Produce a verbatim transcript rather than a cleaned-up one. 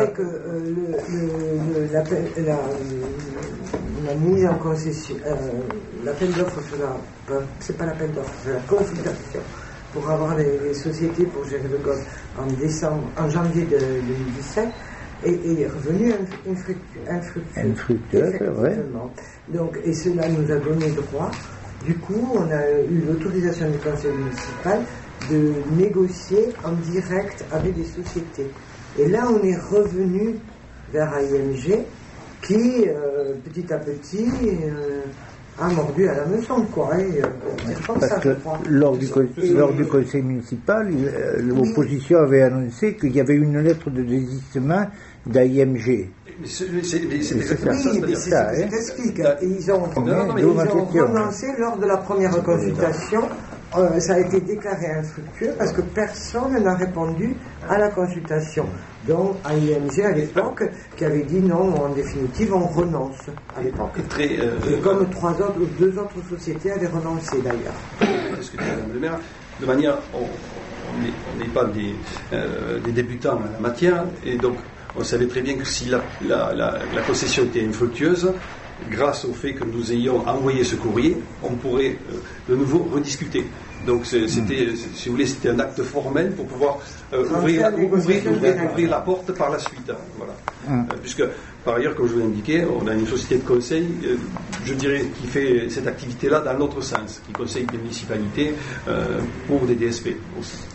c'est que euh, le, le, le, l'appel, la, la mise en concession, euh, l'appel d'offres sur la, c'est pas l'appel d'offres, c'est la consultation pour avoir les, les sociétés pour gérer le golf en décembre, en janvier de deux mille dix-sept, et, et est revenu infructueux. Infructueux, c'est vrai. Donc, et cela nous a donné droit. Du coup, on a eu l'autorisation du conseil municipal de négocier en direct avec des sociétés. Et là, on est revenu vers A I M G qui, euh, petit à petit, euh, a mordu à la meçon, quoi. Et, euh, Parce ça, que lors du, et, lors du conseil municipal, euh, l'opposition avait annoncé qu'il y avait une lettre de désistement d'A I M G. Mais c'est, c'est, mais c'est exactement oui, ça. mais c'est ce que je t'explique. Ils ont, non, non, non, ils ont renoncé lors de la première consultation. Euh, ça a été déclaré infructueux parce que personne n'a répondu à la consultation. Donc A I M G à l'époque qui avait dit non, en définitive on renonce à l'époque. Très, euh, Et comme trois autres, deux autres sociétés avaient renoncé d'ailleurs. Est-ce que Madame le maire, de manière, on n'est pas des, euh, des débutants en la matière, et donc on savait très bien que si la, la, la, la concession était infructueuse, grâce au fait que nous ayons envoyé ce courrier, on pourrait euh, de nouveau rediscuter. Donc c'était, si vous voulez, c'était un acte formel pour pouvoir euh, ouvrir, ouvrir, ouvrir, ouvrir la porte par la suite. Hein, voilà. Hum. Euh, puisque, par ailleurs, comme je vous l'ai indiqué, on a une société de conseil, euh, je dirais, qui fait cette activité-là dans l'autre sens, qui conseille des municipalités euh, pour des D S P aussi.